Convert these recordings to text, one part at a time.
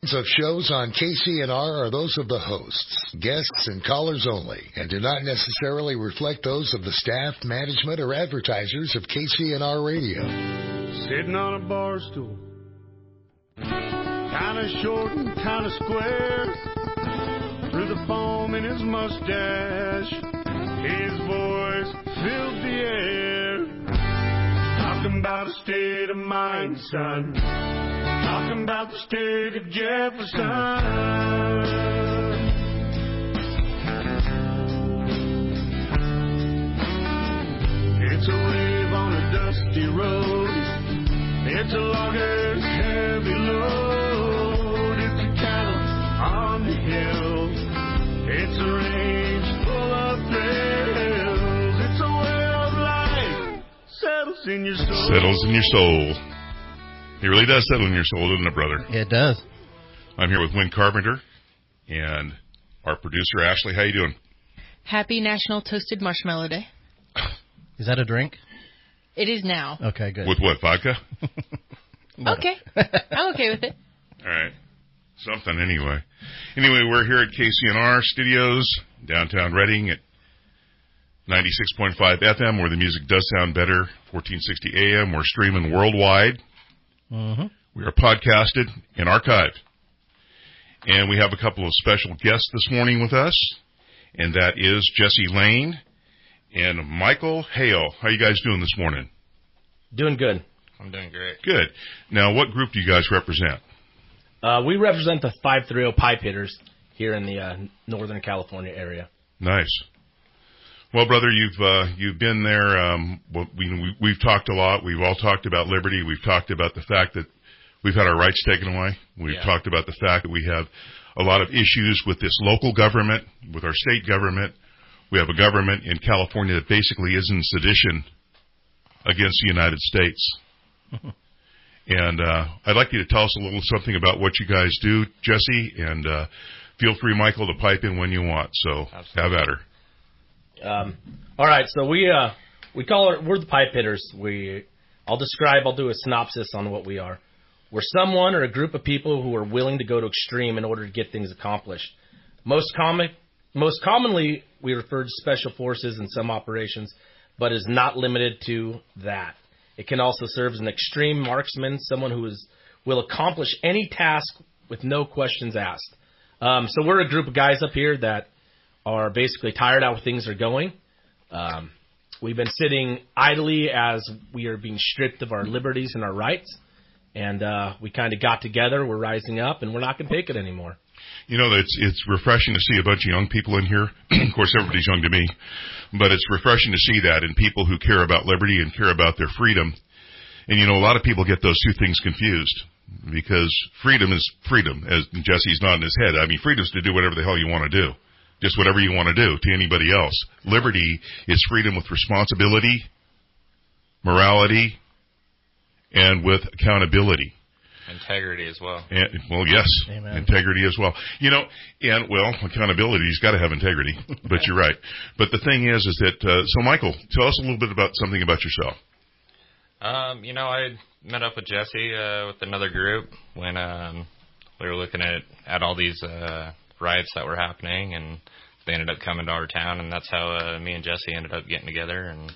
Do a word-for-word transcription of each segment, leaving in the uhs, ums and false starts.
of shows on K C N R are those of the hosts, guests, and callers only, and do not necessarily reflect those of the staff, management, or advertisers of K C N R Radio. Sitting on a bar stool, kinda short and kinda square, through the foam in his mustache, his voice filled the air. Talking about a state of mind, son. Talking about the state of Jefferson. It's a wave on a dusty road. It's a logger's heavy load. It's a cattle on the hill. It's a range full of thrills. It's a way of life settles in your soul. Settles in your soul. It really does settle in your soul, doesn't it, brother? Yeah, it does. I'm here with Wynn Carpenter and our producer, Ashley. How you doing? Happy National Toasted Marshmallow Day. Is that a drink? It is now. Okay, good. With what, vodka? Okay. I'm okay with it. All right. Something, anyway. Anyway, we're here at K C N R Studios, downtown Reading at ninety-six point five F M, where the music does sound better, fourteen sixty A M. We're streaming worldwide. Mm-hmm. We are podcasted and archived. And we have a couple of special guests this morning with us, and that is Jesse Lane and Michael Hale. How you guys doing this morning? Doing good. I'm doing great. Good. Now, what group do you guys represent? Uh, we represent the five thirty Pipe Hitters here in the uh, Northern California area. Nice. Well, brother, you've uh, you've been there. Um, well, we, we, we've talked a lot. We've all talked about liberty. We've talked about the fact that we've had our rights taken away. We've yeah. talked about the fact that we have a lot of issues with this local government, with our state government. We have a government in California that basically is in sedition against the United States. And uh, I'd like you to tell us a little something about what you guys do, Jesse, and uh, feel free, Michael, to pipe in when you want. So Absolutely. Have at her. Um, all right, so we uh, we call it, we're the Pipe Hitters. We, I'll describe, I'll do a synopsis on what we are. We're someone or a group of people who are willing to go to extreme in order to get things accomplished. Most common, most commonly, we refer to special forces in some operations, but is not limited to that. It can also serve as an extreme marksman, someone who is will accomplish any task with no questions asked. Um, so we're a group of guys up here that are basically tired out where things are going. Um, we've been sitting idly as we are being stripped of our liberties and our rights. And uh, we kind of got together, we're rising up, and we're not going to take it anymore. You know, it's it's refreshing to see a bunch of young people in here. Of course, everybody's young to me. But it's refreshing to see that in people who care about liberty and care about their freedom. And, you know, a lot of people get those two things confused. Because freedom is freedom, as Jesse's nodding his head. I mean, freedom is to do whatever the hell you want to do. Just whatever you want to do to anybody else. Liberty is freedom with responsibility, morality, and with accountability. Integrity as well. And, well, yes, Amen. Integrity as well. You know, and, well, accountability's got to have integrity, but you're right. But the thing is, is that, uh, so Michael, tell us a little bit about something about yourself. Um, you know, I met up with Jesse uh, with another group when um, we were looking at, at all these uh, riots that were happening, and they ended up coming to our town, and that's how uh, me and Jesse ended up getting together, and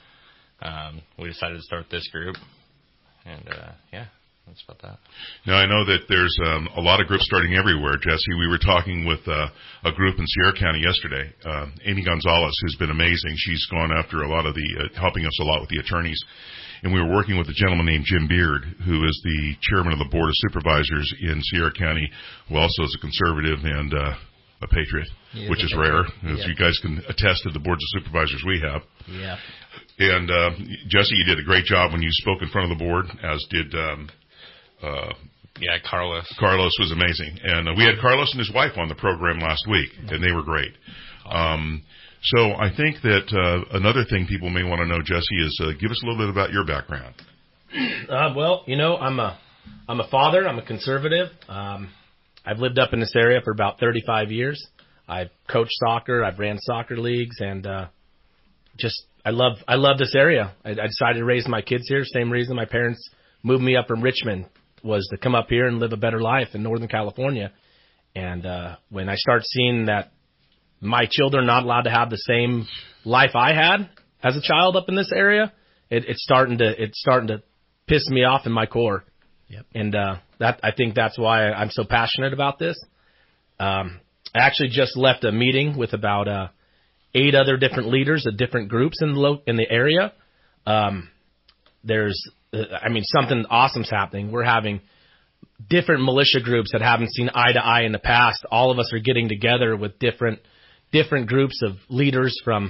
um, we decided to start this group, and uh, yeah, that's about that. Now, I know that there's um, a lot of groups starting everywhere, Jesse. We were talking with uh, a group in Sierra County yesterday, uh, Amy Gonzalez, who's been amazing. She's gone after a lot of the, uh, helping us a lot with the attorneys. And we were working with a gentleman named Jim Beard, who is the chairman of the Board of Supervisors in Sierra County, who also is a conservative and uh, a patriot, yeah, which is rare, as yeah. you guys can attest to the boards of supervisors we have. Yeah. And, uh, Jesse, you did a great job when you spoke in front of the board, as did... Um, uh, yeah, Carlos. Carlos was amazing. And uh, we had Carlos and his wife on the program last week, and they were great. Um So I think that uh, another thing people may want to know, Jesse, is uh, give us a little bit about your background. Uh, well, you know, I'm a I'm a father. I'm a conservative. Um, I've lived up in this area for about thirty-five years. I've coached soccer. I've ran soccer leagues, and uh, just I love I love this area. I, I decided to raise my kids here. Same reason my parents moved me up from Richmond was to come up here and live a better life in Northern California. And uh, when I start seeing that my children are not allowed to have the same life I had as a child up in this area, it, it's starting to it's starting to piss me off in my core. Yep. And uh, that I think that's why I'm so passionate about this. Um, I actually just left a meeting with about uh, eight other different leaders of different groups in the lo- in the area. Um, there's, uh, I mean, something awesome's happening. We're having different militia groups that haven't seen eye to eye in the past. All of us are getting together with different different groups of leaders from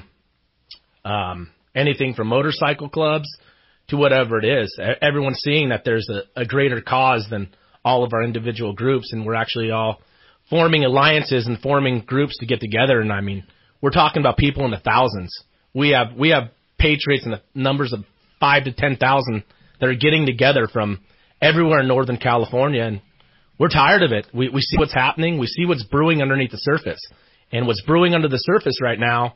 um, anything from motorcycle clubs to whatever it is. Everyone's seeing that there's a, a greater cause than all of our individual groups, and we're actually all forming alliances and forming groups to get together. And I mean, we're talking about people in the thousands. We have we have patriots in the numbers of five to ten thousand that are getting together from everywhere in Northern California, and we're tired of it. We we see what's happening. We see what's brewing underneath the surface, and what's brewing under the surface right now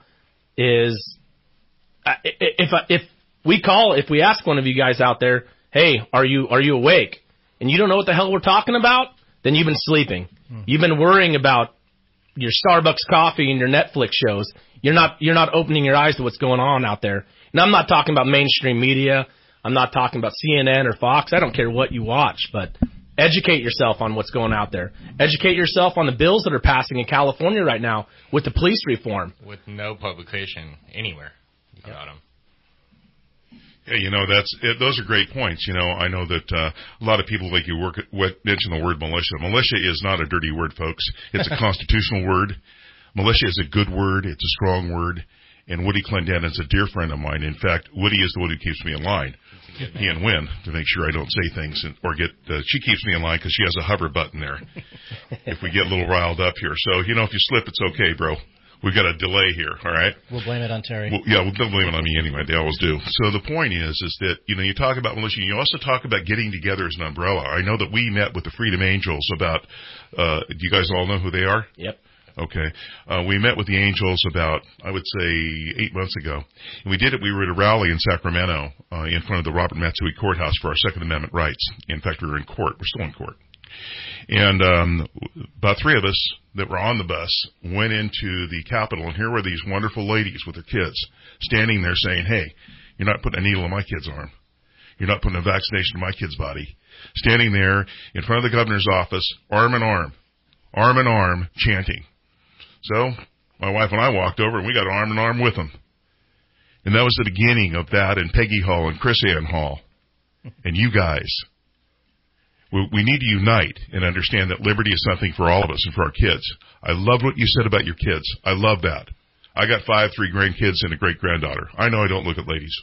is uh, if if we call if we ask one of you guys out there, hey, are you are you awake? And you don't know what the hell we're talking about, then you've been sleeping. Hmm. You've been worrying about your Starbucks coffee and your Netflix shows. You're not you're not opening your eyes to what's going on out there. And I'm not talking about mainstream media. I'm not talking about C N N or Fox. I don't care what you watch, but educate yourself on what's going out there. Educate yourself on the bills that are passing in California right now with the police reform. With no publication anywhere about them. Yeah, you know, that's it, those are great points. You know, I know that uh, a lot of people, like you work, what, mention the word militia. Militia is not a dirty word, folks. It's a constitutional word. Militia is a good word. It's a strong word. And Woody Clendenin is a dear friend of mine. In fact, Woody is the one who keeps me in line. He and Wynn, to make sure I don't say things and, or get. Uh, she keeps me in line because she has a hover button there. If we get a little riled up here, so you know, if you slip, it's okay, bro. We've got a delay here, all right? We'll blame it on Terry. Well, yeah, we'll blame it on me anyway. They always do. So the point is, is that, you know, you talk about militia, you also talk about getting together as an umbrella. I know that we met with the Freedom Angels about, uh, do you guys all know who they are? Yep. Okay. Uh, we met with the Angels about, I would say, eight months ago. And we did it, we were at a rally in Sacramento, uh, in front of the Robert Matsui Courthouse for our Second Amendment rights. In fact, we were in court. We're still in court. And um, about three of us that were on the bus went into the Capitol, and here were these wonderful ladies with their kids standing there saying, hey, you're not putting a needle in my kid's arm. You're not putting a vaccination in my kid's body. Standing there in front of the governor's office, arm in arm, arm in arm, chanting. So my wife and I walked over, and we got arm in arm with them. And that was the beginning of that and Peggy Hall and Chris Ann Hall and you guys. We need to unite and understand that liberty is something for all of us and for our kids. I love what you said about your kids. I love that. I got five, three grandkids and a great-granddaughter. I know I don't look at ladies.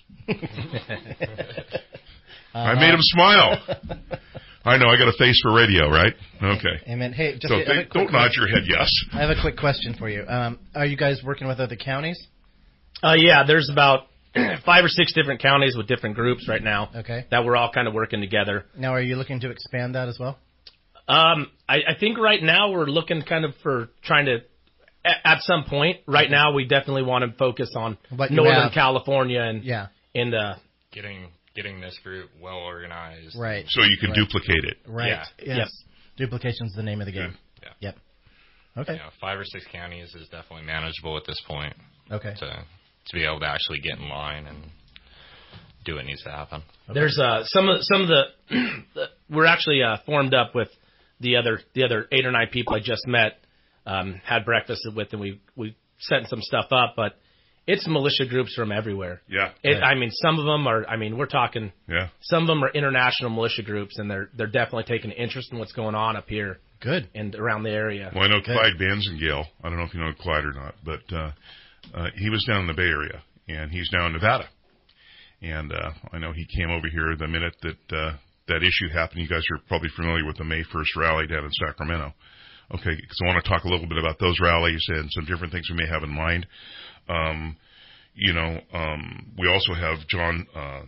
uh, I made them smile. I know I got a face for radio, right? Okay. Amen. Hey, just so a, they, a don't nod your head yes. I have a quick question for you. Um, are you guys working with other counties? Uh, yeah, there's about five or six different counties with different groups right now. Okay. That we're all kind of working together. Now, are you looking to expand that as well? Um, I, I think right now we're looking kind of for trying to, at, at some point, right okay. now we definitely want to focus on but Northern have, California and yeah. and uh, getting getting this group well organized. Right. So you can right. duplicate it. Right. Yeah. Yes. Yep. Duplication's the name of the game. Yeah. Yep. Okay. You know, five or six counties is definitely manageable at this point. Okay. To to be able to actually get in line and do what needs to happen. Okay. There's uh, some of some of the, the we're actually uh, formed up with the other the other eight or nine people I just met, um, had breakfast with, and we we set some stuff up. But it's militia groups from everywhere. Yeah. It, right. I mean, some of them are. I mean, we're talking. Yeah. Some of them are international militia groups, and they're they're definitely taking interest in what's going on up here. Good. And around the area. Well, I know Good. Clyde Banzengale. I don't know if you know Clyde or not, but uh, uh, he was down in the Bay Area, and he's now in Nevada. And uh, I know he came over here the minute that uh, that issue happened. You guys are probably familiar with the May first rally down in Sacramento. Okay, because I want to talk a little bit about those rallies and some different things we may have in mind. Um, you know, um, we also have John uh,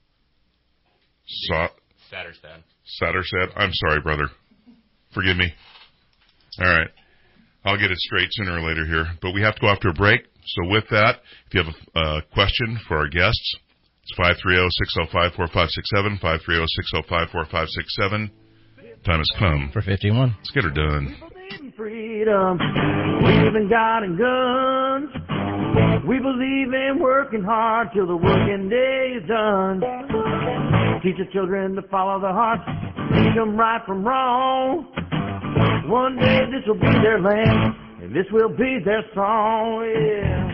Sa- Satterstad. Satterstad. I'm sorry, brother. Forgive me. All right. I'll get it straight sooner or later here. But we have to go after a break. So with that, if you have a uh, question for our guests, it's five three zero, six zero five, four five six seven, five three zero, six zero five, four five six seven. Time has come for fifty-one. Let's get her done. Freedom. We believe in God and guns. We believe in working hard till the working day is done. Teach the children to follow their hearts, teach them right from wrong. One day this will be their land, and this will be their song, yeah.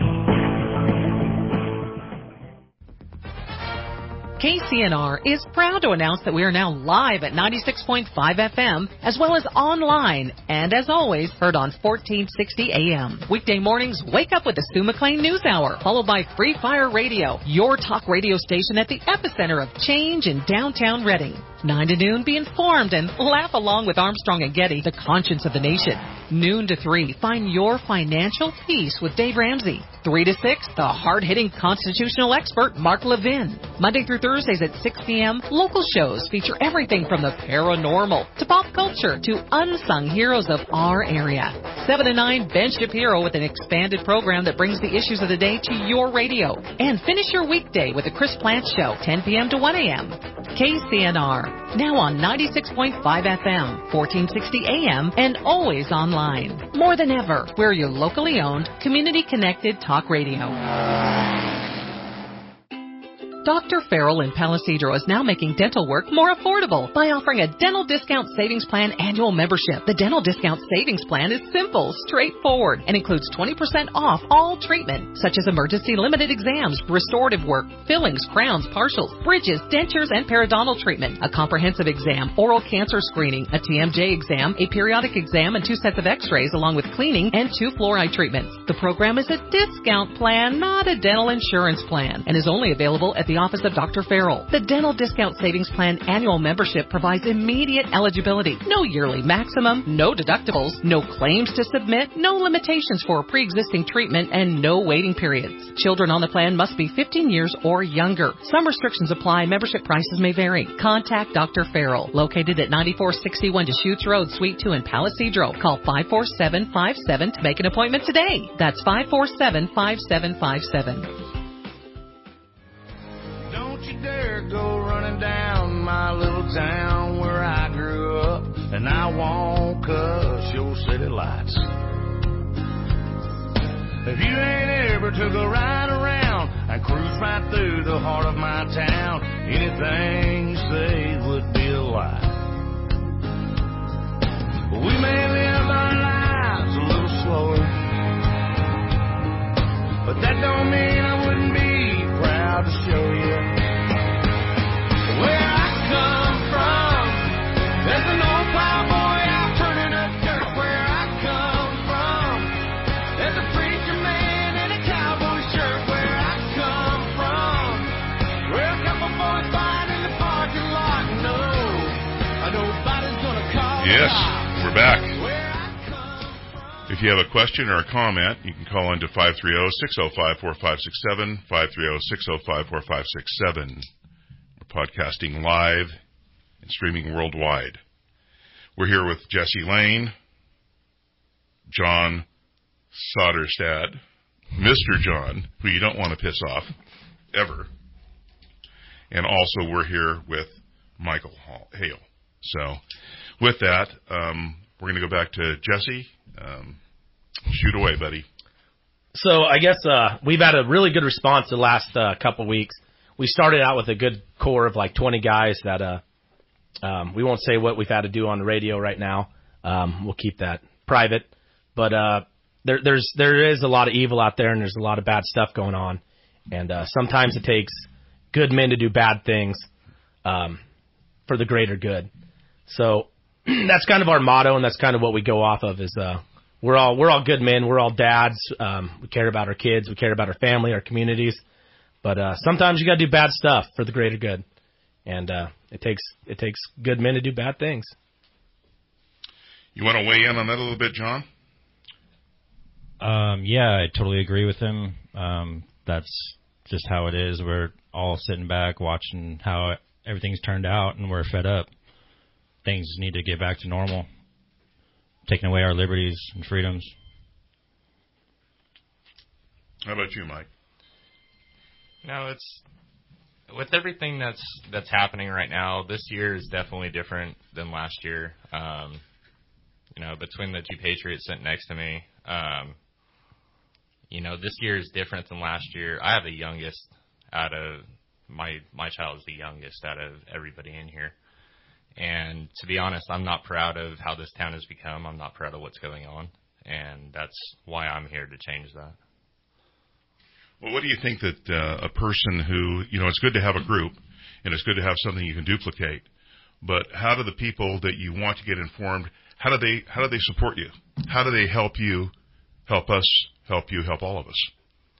K C N R is proud to announce that we are now live at ninety-six point five F M, as well as online, and as always, heard on fourteen sixty A M. Weekday mornings, wake up with the Sue McLean News Hour, followed by Free Fire Radio, your talk radio station at the epicenter of change in downtown Reading. nine to noon, be informed and laugh along with Armstrong and Getty, the conscience of the nation. Noon to three, find your financial peace with Dave Ramsey. three to six, the hard-hitting constitutional expert, Mark Levin. Monday through Thursdays at six P M, local shows feature everything from the paranormal to pop culture to unsung heroes of our area. seven to nine, Ben Shapiro with an expanded program that brings the issues of the day to your radio. And finish your weekday with the Chris Plant Show, ten P M to one A M. K C N R, now on ninety-six point five F M, fourteen sixty A M, and always online. More than ever, we're your locally owned, community-connected talk radio. Doctor Farrell in Palo Cedro is now making dental work more affordable by offering a Dental Discount Savings Plan annual membership. The Dental Discount Savings Plan is simple, straightforward, and includes twenty percent off all treatment, such as emergency limited exams, restorative work, fillings, crowns, partials, bridges, dentures, and periodontal treatment, a comprehensive exam, oral cancer screening, a T M J exam, a periodic exam, and two sets of x-rays, along with cleaning and two fluoride treatments. The program is a discount plan, not a dental insurance plan, and is only available at the office of Doctor Farrell. The Dental Discount Savings Plan annual membership provides immediate eligibility. No yearly maximum, no deductibles, no claims to submit, no limitations for pre-existing treatment, and no waiting periods. Children on the plan must be fifteen years or younger. Some restrictions apply. Membership prices may vary. Contact Doctor Farrell, located at ninety-four sixty-one Deschutes Road, Suite two in Palo Cedro. Call five four seven five seven to make an appointment today. That's five four seven five seven five seven. You dare go running down my little town where I grew up, and I won't cuss your city lights. If you ain't ever took a ride around and cruise right through the heart of my town, anything you say would be a lie. We may live our lives a little slower, but that don't mean I wouldn't be proud to show you where I come from. There's an old plowboy out turning up dirt where I come from. There's a preacher man in a cowboy shirt where I come from. Where a couple boys fight in the parking lot. No, nobody's gonna call. Yes, we're back. If you have a question or a comment, you can call into five three zero, six zero five, four five six seven, five three zero, six zero five, four five six seven. Podcasting live and streaming worldwide. We're here with Jesse Lane, John Soderstad, Mister John, who you don't want to piss off, ever. And also we're here with Michael Hale. So with that, um, we're going to go back to Jesse. Um, shoot away, buddy. So I guess uh, we've had a really good response the last uh, couple weeks. We started out with a good core of like twenty guys that uh, um, we won't say what we've had to do on the radio right now. Um, we'll keep that private. But uh, there, there's there is a lot of evil out there, and there's a lot of bad stuff going on. And uh, sometimes it takes good men to do bad things um, for the greater good. So that's kind of our motto, and that's kind of what we go off of. Is uh, we're all we're all good men. We're all dads. Um, we care about our kids. We care about our family, our communities. But uh, sometimes you got to do bad stuff for the greater good, and uh, it takes it takes good men to do bad things. You want to weigh in on that a little bit, John? Um, yeah, I totally agree with him. Um, that's just how it is. We're all sitting back watching how everything's turned out, and we're fed up. Things need to get back to normal, taking away our liberties and freedoms. How about you, Mike? No, it's with everything that's that's happening right now. This year is definitely different than last year. Um, you know, between the two Patriots sitting next to me, um, you know, this year is different than last year. I have the youngest out of my my child is the youngest out of everybody in here. And to be honest, I'm not proud of how this town has become. I'm not proud of what's going on, and that's why I'm here to change that. Well, what do you think that uh, a person who, you know, it's good to have a group, and it's good to have something you can duplicate, but how do the people that you want to get informed, how do they how do they support you? How do they help you, help us, help you, help all of us?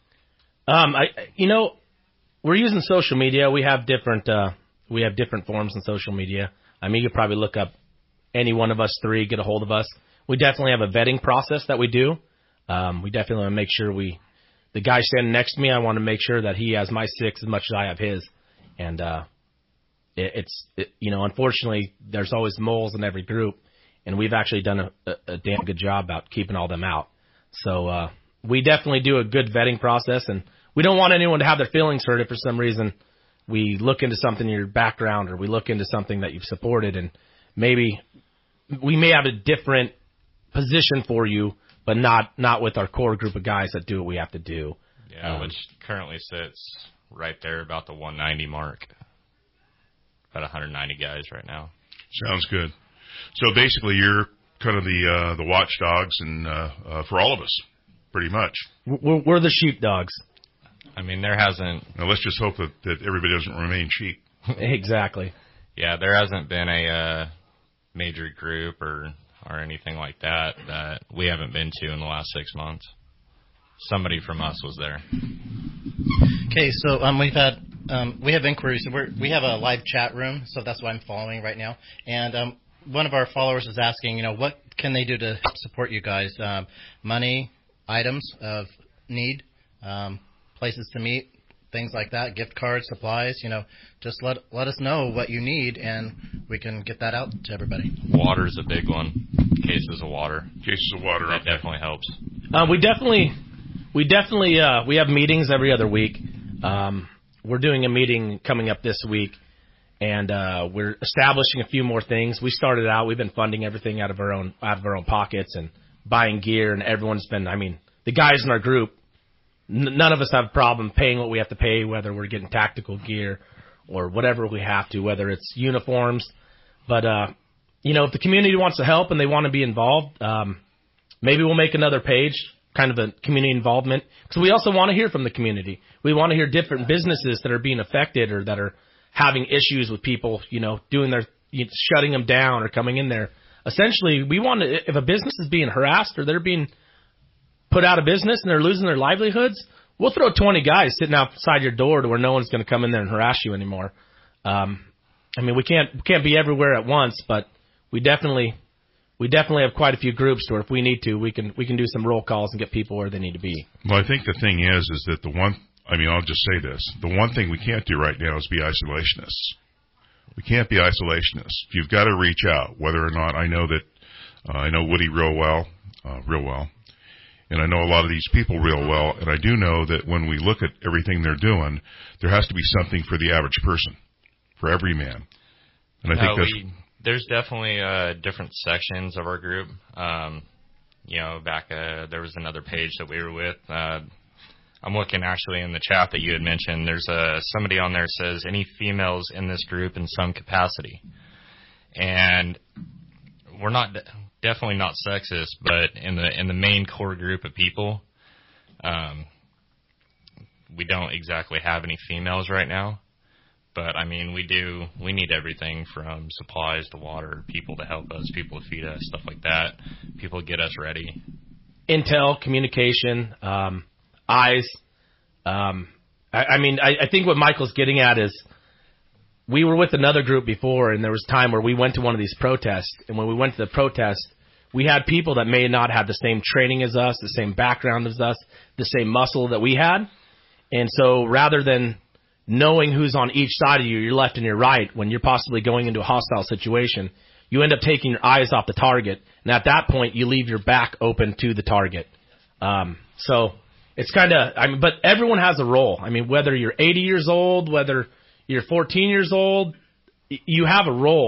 Um, I, you know, we're using social media. We have different uh, we have different forms in social media. I mean, you could probably look up any one of us three, get a hold of us. We definitely have a vetting process that we do. Um, we definitely want to make sure we, the guy standing next to me, I want to make sure that he has my six as much as I have his. And uh, it, it's, it, you know, unfortunately, there's always moles in every group, and we've actually done a, a, a damn good job about keeping all them out. So uh, we definitely do a good vetting process, and we don't want anyone to have their feelings hurt if for some reason we look into something in your background or we look into something that you've supported, and maybe we may have a different position for you, but not, not with our core group of guys that do what we have to do. Yeah, um, which currently sits right there about the one ninety mark. About one hundred ninety guys right now. Sounds good. So basically you're kind of the uh, the watchdogs and uh, uh, for all of us, pretty much. We're, we're the sheepdogs. I mean, there hasn't... Now, let's just hope that, that everybody doesn't remain sheep. Exactly. Yeah, there hasn't been a uh, major group or, or anything like that that we haven't been to in the last six months. Somebody from us was there. Okay, so um, we've had um, we have inquiries. So we're, we have a live chat room, so that's what I'm following right now. And um, one of our followers is asking, you know, what can they do to support you guys? Um, money, items of need, um, places to meet, things like that, gift cards, supplies, you know, just let let us know what you need, and we can get that out to everybody. Water's a big one. Cases of water. Cases of water. That okay. definitely helps. Uh, we definitely, we definitely, uh, we have meetings every other week. Um, we're doing a meeting coming up this week, and uh, we're establishing a few more things. We started out, we've been funding everything out of our own, out of our own pockets and buying gear, and everyone's been, I mean, the guys in our group, none of us have a problem paying what we have to pay, whether we're getting tactical gear or whatever we have to, whether it's uniforms. But, uh, you know, if the community wants to help and they want to be involved, um, maybe we'll make another page, kind of a community involvement. Because we also want to hear from the community. We want to hear different businesses that are being affected or that are having issues with people, you know, doing their, you know, shutting them down or coming in there. Essentially, we want to, if a business is being harassed or they're being put out of business and they're losing their livelihoods, we'll throw twenty guys sitting outside your door to where no one's going to come in there and harass you anymore. Um, I mean, we can't we can't be everywhere at once, but we definitely we definitely have quite a few groups to where if we need to, we can we can do some roll calls and get people where they need to be. Well, I think the thing is, is that the one, I mean, I'll just say this. The one thing we can't do right now is be isolationists. We can't be isolationists. You've got to reach out, whether or not, I know that, uh, I know Woody real well, uh, real well. And I know a lot of these people real well, and I do know that when we look at everything they're doing, there has to be something for the average person, for every man. And I no, think that's... We, there's definitely uh, different sections of our group. Um, you know, back uh, there was another page that we were with. Uh, I'm looking actually in the chat that you had mentioned. There's uh, somebody on there says, any females in this group in some capacity. And we're not... definitely not sexist, but in the in the main core group of people, um, we don't exactly have any females right now. But I mean, we do. We need everything from supplies to water, people to help us, people to feed us, stuff like that. People to get us ready. Intel, communication, um, eyes. Um, I, I mean, I, I think what Michael's getting at is, we were with another group before, and there was time where we went to one of these protests, and when we went to the protest, we had people that may not have the same training as us, the same background as us, the same muscle that we had. And so rather than knowing who's on each side of you, your left and your right, when you're possibly going into a hostile situation, you end up taking your eyes off the target, and at that point, you leave your back open to the target. Um, so it's kind of, I mean, but everyone has a role. I mean, whether you're eighty years old, whether you're fourteen years old, you have a role.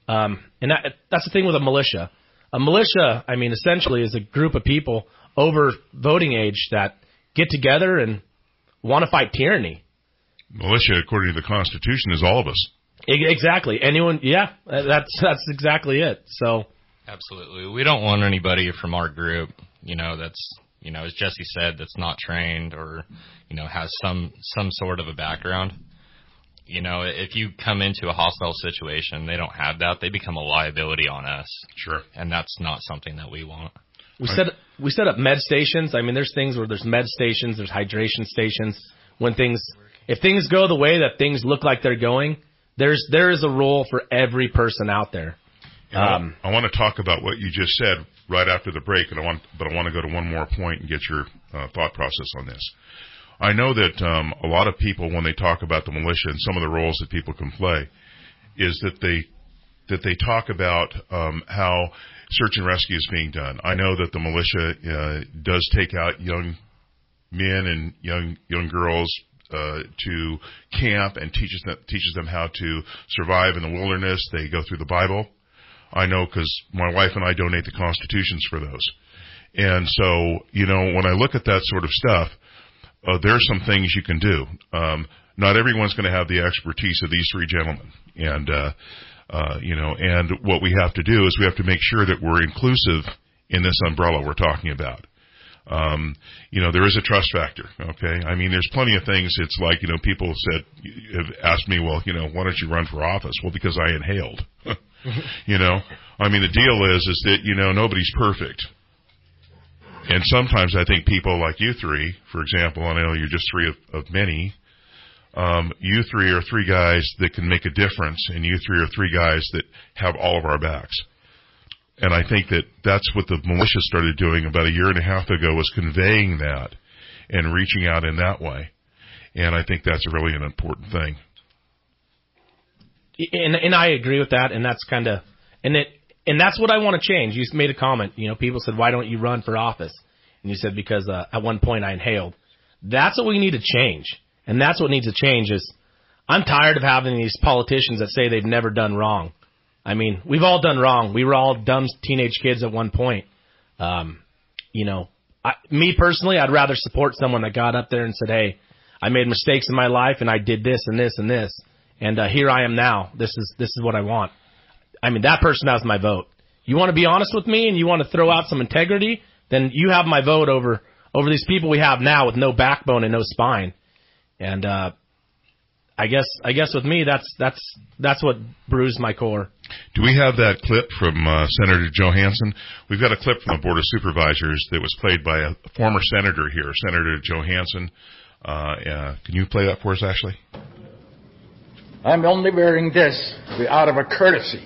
Um, and that, that's the thing with a militia. A militia, I mean, essentially is a group of people over voting age that get together and want to fight tyranny. Militia, according to the Constitution, is all of us. Exactly. Anyone, yeah, that's that's exactly it. So, absolutely, we don't want anybody from our group, you know, that's, you know, as Jesse said, that's not trained or, you know, has some some sort of a background. You know, if you come into a hostile situation, they don't have that. They become a liability on us. Sure. And that's not something that we want. We set we set up med stations. I mean, there's things where there's med stations, there's hydration stations. When things, if things go the way that things look like they're going, there's there is a role for every person out there. Um, I, I want to talk about what you just said right after the break, and I want, but I want to go to one more point and get your uh, thought process on this. I know that um, a lot of people, when they talk about the militia and some of the roles that people can play, is that they that they talk about um, how search and rescue is being done. I know that the militia uh, does take out young men and young young girls uh, to camp and teaches them teaches them how to survive in the wilderness. They go through the Bible. I know because my wife and I donate the constitutions for those. And so, you know, when I look at that sort of stuff, uh, there are some things you can do. Um, not everyone's going to have the expertise of these three gentlemen. And, uh, uh, you know, and what we have to do is we have to make sure that we're inclusive in this umbrella we're talking about. Um, you know, there is a trust factor, okay? I mean, there's plenty of things. It's like, you know, people have said, have asked me, well, you know, why don't you run for office? Well, because I inhaled. You know, I mean, the deal is, is that, you know, nobody's perfect. And sometimes I think people like you three, for example, I know you're just three of, of many, um, you three are three guys that can make a difference, and you three are three guys that have all of our backs. And I think that that's what the militia started doing about a year and a half ago, was conveying that and reaching out in that way. And I think that's really an important thing. And, and I agree with that, and that's kind of, and it, and that's what I want to change. You made a comment, you know, people said, why don't you run for office? And you said, because uh, at one point I inhaled. That's what we need to change, and that's what needs to change is, I'm tired of having these politicians that say they've never done wrong. I mean, we've all done wrong. We were all dumb teenage kids at one point. Um, you know, I, me personally, I'd rather support someone that got up there and said, hey, I made mistakes in my life, and I did this and this and this. And uh, here I am now. This is this is what I want. I mean, that person has my vote. You want to be honest with me and you want to throw out some integrity, then you have my vote over over these people we have now with no backbone and no spine. And uh, I guess I guess with me, that's that's that's what bruised my core. Do we have that clip from uh, Senator Johansson? We've got a clip from the Board of Supervisors that was played by a former senator here, Senator Johansson. Uh, uh, can you play that for us, Ashley? I'm only wearing this out of a courtesy.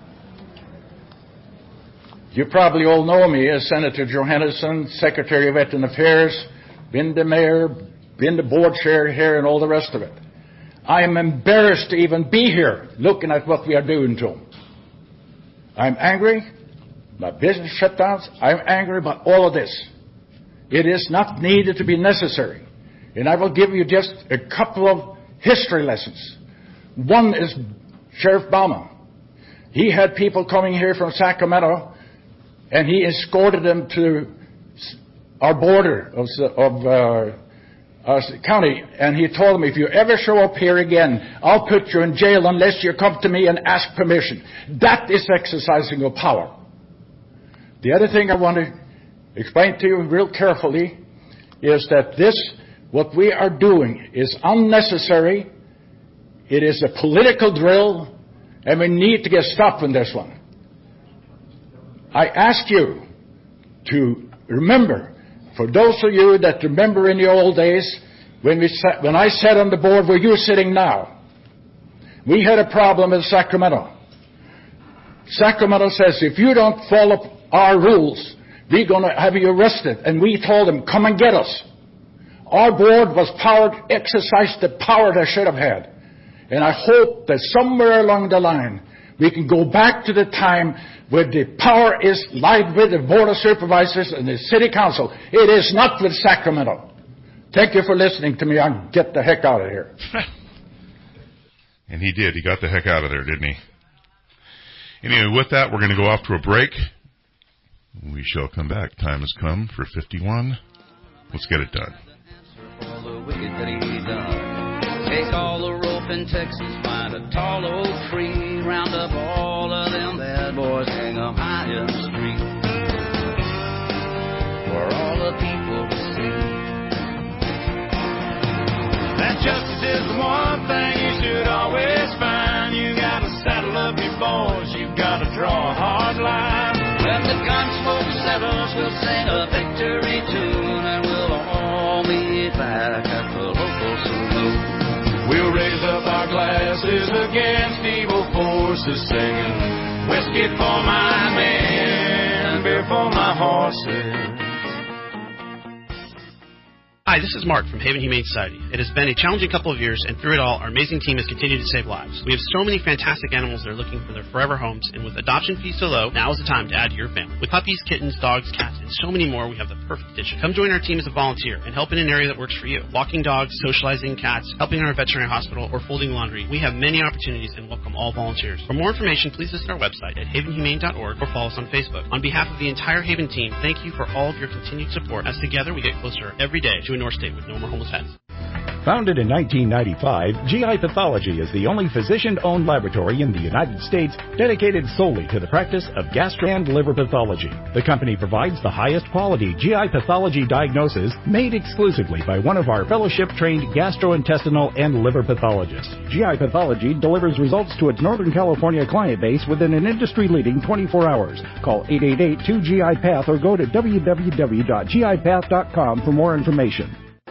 You probably all know me as Senator Johansson, Secretary of Veteran Affairs, been the mayor, been the board chair here, and all the rest of it. I am embarrassed to even be here looking at what we are doing to them. I'm angry about business shutdowns. I'm angry about all of this. It is not needed to be necessary. And I will give you just a couple of history lessons. One is Sheriff Bauman. He had people coming here from Sacramento, and he escorted them to our border of, of uh, our county, and he told them, if you ever show up here again, I'll put you in jail unless you come to me and ask permission. That is exercising of power. The other thing I want to explain to you real carefully is that this, what we are doing, is unnecessary. It is a political drill, and we need to get stopped on this one. I ask you to remember, for those of you that remember in the old days, when we sat, when I sat on the board where you're sitting now, we had a problem in Sacramento. Sacramento says, if you don't follow our rules, we're going to have you arrested. And we told them, come and get us. Our board was powered, exercised the power they should have had. And I hope that somewhere along the line, we can go back to the time where the power is lied with the Board of Supervisors and the City Council. It is not with Sacramento. Thank you for listening to me. I'll get the heck out of here. And he did. He got the heck out of there, didn't he? Anyway, with that, we're going to go off to a break. We shall come back. Time has come for fifty-one. Let's get it done. Take all the rope in Texas, find a tall oak tree, round up all of them bad boys, hang 'em high in the street for all the people to see. That justice is the one thing you should always find. You gotta saddle up your boys, you gotta draw a hard line. When the gun smoke settles, we'll sing a victory tune, and we'll all meet back at the local saloon. We'll raise up our glasses against evil forces, singing whiskey for my men, beer for my horses. Hi, this is Mark from Haven Humane Society. It has been a challenging couple of years, and through it all, our amazing team has continued to save lives. We have so many fantastic animals that are looking for their forever homes, and with adoption fees so low, now is the time to add to your family. With puppies, kittens, dogs, cats, and so many more, we have the perfect addition. Come join our team as a volunteer and help in an area that works for you. Walking dogs, socializing cats, helping in our veterinary hospital, or folding laundry. We have many opportunities and welcome all volunteers. For more information, please visit our website at haven humane dot org or follow us on Facebook. On behalf of the entire Haven team, thank you for all of your continued support, as together we get closer every day to a North State with no more homeless pets. Founded in nineteen ninety-five, G I Pathology is the only physician-owned laboratory in the United States dedicated solely to the practice of gastro and liver pathology. The company provides the highest quality G I pathology diagnosis made exclusively by one of our fellowship-trained gastrointestinal and liver pathologists. G I Pathology delivers results to its Northern California client base within an industry-leading twenty-four hours. Call eight eight eight, two G I Path or go to w w w dot g i path dot com for more information.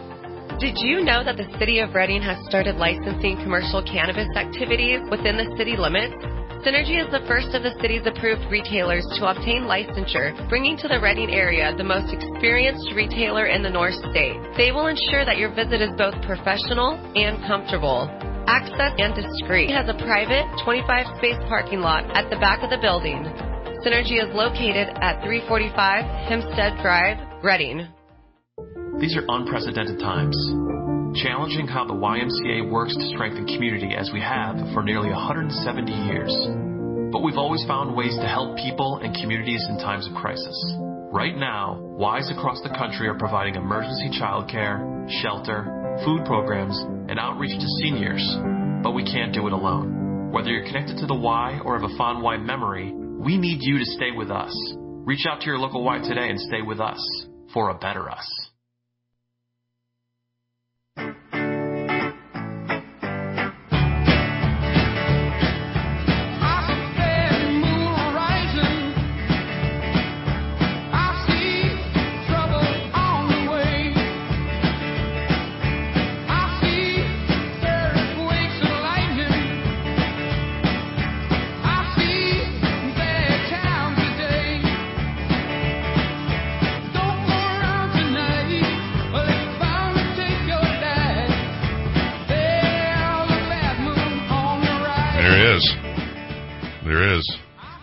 Did you know that the City of Redding has started licensing commercial cannabis activities within the city limits? Synergy is the first of the city's approved retailers to obtain licensure, bringing to the Redding area the most experienced retailer in the North State. They will ensure that your visit is both professional and comfortable. Access and discreet. It has a private twenty-five space parking lot at the back of the building. Synergy is located at three forty-five Hempstead Drive, Redding. These are unprecedented times, challenging how the Y M C A works to strengthen community as we have for nearly one hundred seventy years. But we've always found ways to help people and communities in times of crisis. Right now, Ys across the country are providing emergency childcare, shelter, food programs, and outreach to seniors. But we can't do it alone. Whether you're connected to the Y or have a fond Y memory, we need you to stay with us. Reach out to your local Y today and stay with us for a better us. There is.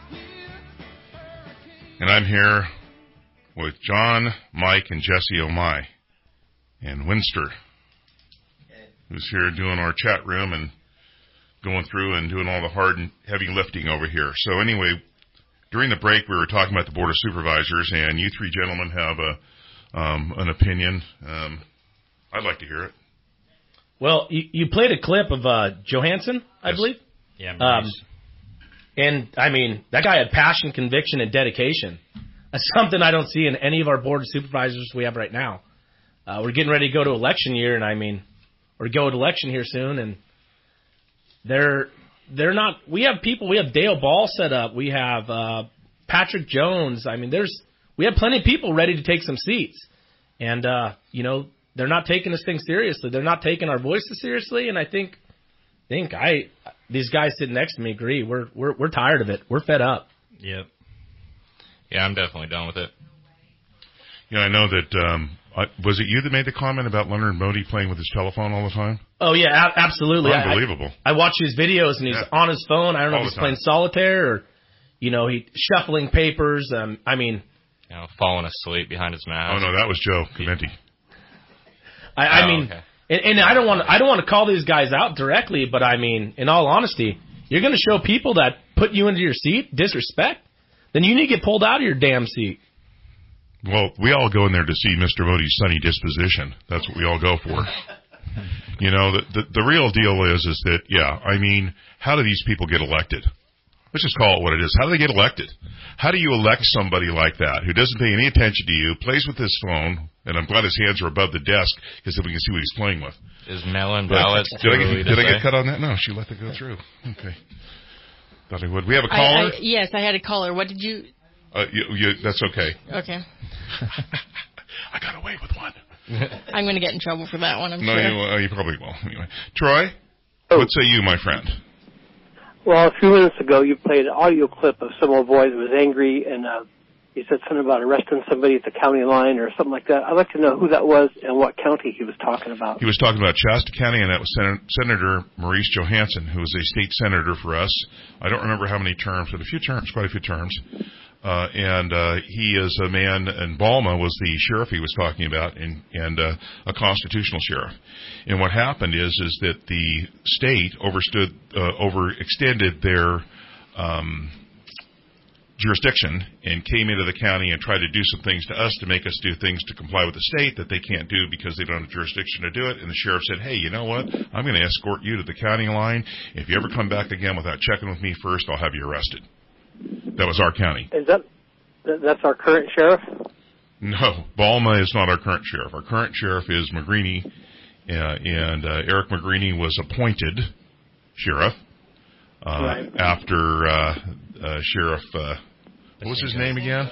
And I'm here with John, Mike, and Jesse O'Mai, and Winster, who's here doing our chat room and going through and doing all the hard and heavy lifting over here. So anyway, during the break we were talking about the Board of Supervisors, and you three gentlemen have a um, an opinion. Um, I'd like to hear it. Well, you, you played a clip of uh, Johansson, I yes. believe. Yeah, um, and, I mean, that guy had passion, conviction, and dedication. That's something I don't see in any of our board of supervisors we have right now. Uh, we're getting ready to go to election year, and, I mean, or go to election here soon, and they're they're not – we have people – we have Dale Ball set up. We have uh, Patrick Jones. I mean, there's – we have plenty of people ready to take some seats. And, uh, you know, they're not taking this thing seriously. They're not taking our voices seriously, and I think – think I these guys sitting next to me agree. We're we're we're tired of it. We're fed up. Yep. Yeah, I'm definitely done with it. Yeah, I know that. Um, I, was it you that made the comment about Leonard Modi playing with his telephone all the time? Oh yeah, a- absolutely. Unbelievable. I, I watch his videos and he's yeah. on his phone. I don't know all if he's playing solitaire or, you know, he shuffling papers. Um, I mean, you know, falling asleep behind his mask. Oh no, that was Joe Caventi. I, I oh, mean. Okay. And, and I don't want I don't want to call these guys out directly, but I mean, in all honesty, you're going to show people that put you into your seat? Disrespect? Then you need to get pulled out of your damn seat. Well, we all go in there to see Mister Modi's sunny disposition. That's what we all go for. You know, the, the the real deal is is that, yeah, I mean, how do these people get elected? Let's just call it what it is. How do they get elected? How do you elect somebody like that who doesn't pay any attention to you, plays with his phone, and I'm glad his hands are above the desk because then we can see what he's playing with. Is mail-in ballots Did I get, really did I say? get cut on that? No, she let it go through. Okay. Thought I would. We have a I, caller? I, yes, I had a caller. What did you... Uh, you, you, that's okay. Okay. I got away with one. I'm going to get in trouble for that one, I'm no, sure. you, uh, you probably will. Anyway. Troy, Oh. what say you, my friend? Well, a few minutes ago, you played an audio clip of some old boy that was angry, and uh, you said something about arresting somebody at the county line or something like that. I'd like to know who that was and what county he was talking about. He was talking about Shasta County, and that was Sen- Senator Maurice Johansson, who was a state senator for us. I don't remember how many terms, but a few terms, quite a few terms. Uh, and uh, he is a man, and Balma was the sheriff he was talking about, and, and uh, a constitutional sheriff. And what happened is is that the state overstood, uh, overextended their um, jurisdiction and came into the county and tried to do some things to us to make us do things to comply with the state that they can't do because they don't have jurisdiction to do it. And the sheriff said, hey, you know what? I'm going to escort you to the county line. If you ever come back again without checking with me first, I'll have you arrested. That was our county. Is that that's our current sheriff? No, Balma is not our current sheriff. Our current sheriff is McGreeny, uh, and uh, Eric McGreeny was appointed sheriff uh, right. after uh, uh, Sheriff. Uh, what was his name again?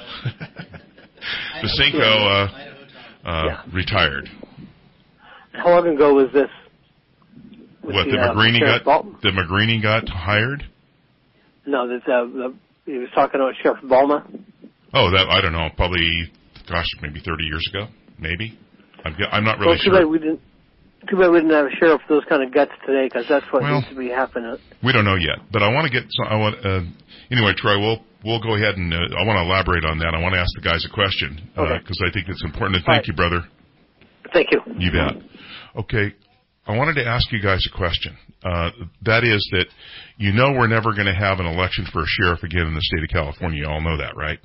Basinko uh, uh, yeah. retired. How long ago was this? Was What the, the uh, McGreeny Sheriff got? Bal- The McGreeny got hired. No, that uh, the, he was talking about Sheriff Balma. Oh, that I don't know. Probably, gosh, maybe thirty years ago. Maybe. I'm, I'm not really well, too sure. Bad we didn't, too bad we didn't have a sheriff with those kind of guts today, because that's what Well, needs to be happening. We don't know yet, but I want to get. So I want. Uh, anyway, Troy, we'll we'll go ahead and uh, I want to elaborate on that. I want to ask the guys a question because Okay. I think it's important. And thank Right. you, brother. Thank you. You bet. Okay, I wanted to ask you guys a question. Uh, that is that you know we're never going to have an election for a sheriff again in the state of California. You all know that, right?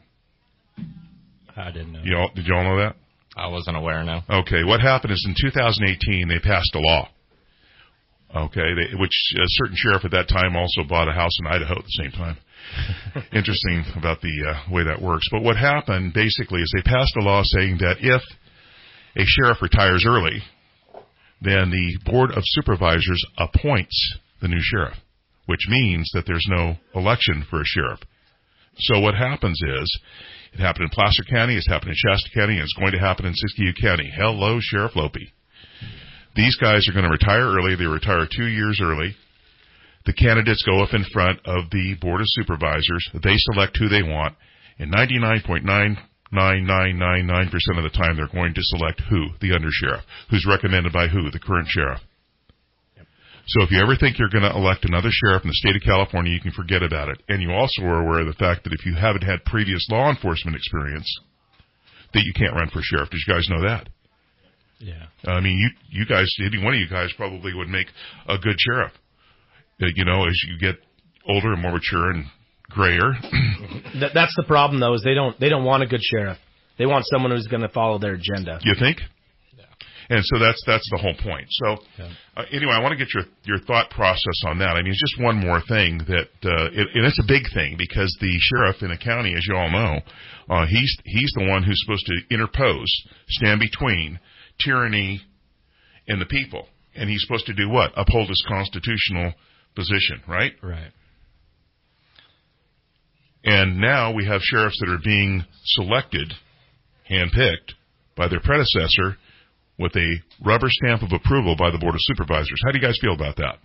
I didn't know. You all, did you all know that? I wasn't aware, no. Okay, what happened is in two thousand eighteen they passed a law. Okay, they, which a certain sheriff at that time also bought a house in Idaho at the same time. Interesting about the uh, way that works. But what happened basically is they passed a law saying that if a sheriff retires early, then the Board of Supervisors appoints the new sheriff, which means that there's no election for a sheriff. So what happens is, it happened in Placer County, it's happened in Shasta County, and it's going to happen in Siskiyou County. Hello, Sheriff Lopi. These guys are going to retire early. They retire two years early. The candidates go up in front of the Board of Supervisors. They select who they want. And ninety-nine point nine nine nine nine nine percent of the time, they're going to select who? The undersheriff. Who's recommended by who? The current sheriff. Yep. So if you ever think you're going to elect another sheriff in the state of California, you can forget about it. And you also are aware of the fact that if you haven't had previous law enforcement experience, that you can't run for sheriff. Did you guys know that? Yeah. I mean, you you guys, any one of you guys probably would make a good sheriff. Uh, you know, as you get older and more mature and grayer. that, that's the problem, though, is they don't they don't want a good sheriff. They want someone who's going to follow their agenda. You think? Yeah. And so that's that's the whole point. So Yeah. uh, anyway, I want to get your your thought process on that. I mean, it's just one more thing that, uh, it, and it's a big thing because the sheriff in a county, as you all know, uh, he's he's the one who's supposed to interpose, stand between tyranny and the people, and he's supposed to do what? Uphold his constitutional position, right? Right. And now we have sheriffs that are being selected, handpicked, by their predecessor with a rubber stamp of approval by the Board of Supervisors. How do you guys feel about that?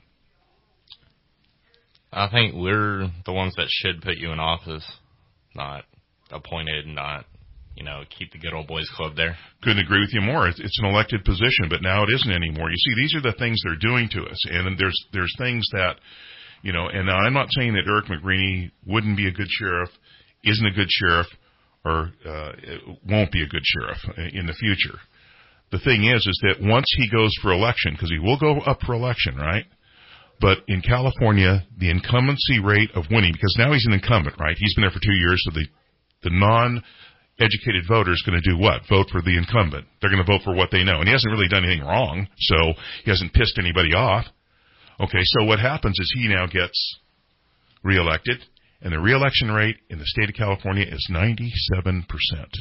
I think we're the ones that should put you in office, not appointed, not, you know, keep the good old boys club there. Couldn't agree with you more. It's, it's an elected position, but now it isn't anymore. You see, these are the things they're doing to us, and there's there's things that, you know, and I'm not saying that Eric McGreeny wouldn't be a good sheriff, isn't a good sheriff, or uh, won't be a good sheriff in the future. The thing is, is that once he goes for election, because he will go up for election, right? But in California, the incumbency rate of winning, because now he's an incumbent, right? He's been there for two years, so the, the non-educated voter is going to do what? Vote for the incumbent. They're going to vote for what they know. And he hasn't really done anything wrong, so he hasn't pissed anybody off. Okay, so what happens is he now gets reelected, and the reelection rate in the state of California is ninety-seven percent.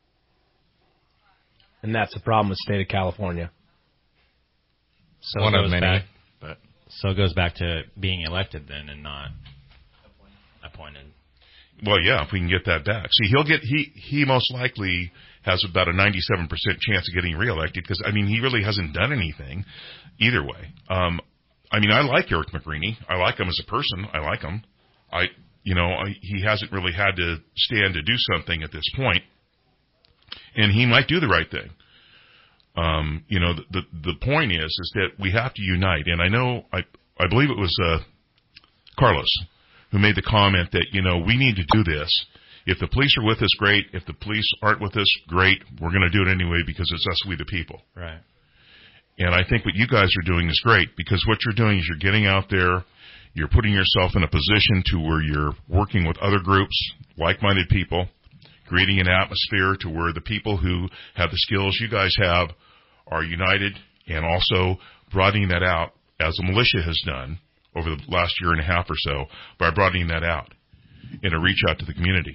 And that's the problem with the state of California. So One it of goes many, back, but so it goes back to being elected then and not appointed. Well, yeah, if we can get that back. See, he'll get he he most likely has about a ninety-seven percent chance of getting reelected because I mean he really hasn't done anything either way. Um, I mean I like Eric McGreeny. I like him as a person. I like him. I you know I, he hasn't really had to stand to do something at this point, and he might do the right thing. Um, you know, the, the the point is is that we have to unite, and I know I I believe it was uh, Carlos who made the comment that you know we need to do this. If the police are with us, great. If the police aren't with us, great. We're going to do it anyway because it's us, we the people. Right. And I think what you guys are doing is great because what you're doing is you're getting out there, you're putting yourself in a position to where you're working with other groups, like-minded people, creating an atmosphere to where the people who have the skills you guys have are united, and also broadening that out as the militia has done over the last year and a half or so by broadening that out in a reach out to the community.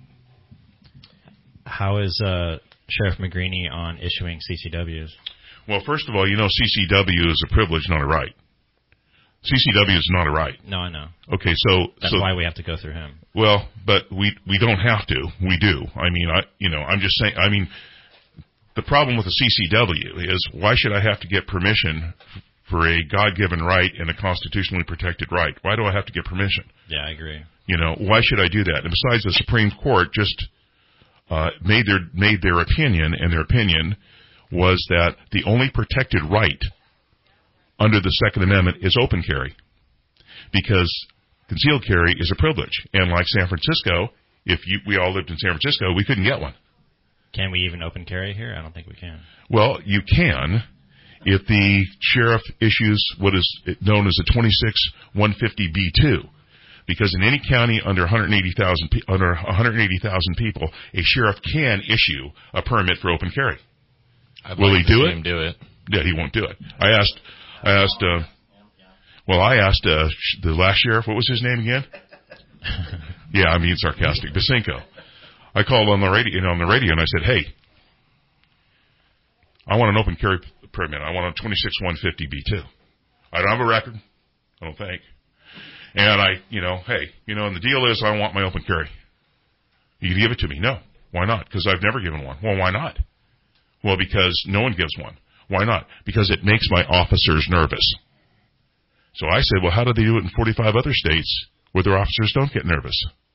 How is uh, Sheriff McGreeny on issuing C C Ws? Well, first of all, you know C C W is a privilege, not a right. C C W is not a right. No, I know. Okay, so that's so, why we have to go through him. Well, but we we don't have to. We do. I mean, I you know, I'm just saying. I mean, the problem with the C C W is why should I have to get permission for a God-given right and a constitutionally protected right? Why do I have to get permission? Yeah, I agree. You know, why should I do that? And besides, the Supreme Court just uh, made their made their opinion, and their opinion was that the only protected right under the Second Amendment is open carry, because concealed carry is a privilege. And like San Francisco, if you, we all lived in San Francisco, we couldn't get one. Can we even open carry here? I don't think we can. Well, you can if the sheriff issues what is known as a twenty-six one fifty B two. Because in any county under one hundred eighty thousand under one hundred eighty thousand people, a sheriff can issue a permit for open carry. I'd Will like he to do see it? him do it. Yeah, he won't do it. I asked, I asked, uh, well, I asked uh, sh- the last sheriff, what was his name again? Yeah, I'm being sarcastic. Basinko. I called on the radio, you know, on the radio, and I said, hey, I want an open carry permit. I want a twenty-six one fifty B two. I don't have a record, I don't think. And I, you know, hey, you know, and the deal is I want my open carry. You can give it to me. No. Why not? Because I've never given one. Well, why not? Well, because no one gives one. Why not? Because it makes my officers nervous. So I said, well, how do they do it in forty-five other states where their officers don't get nervous?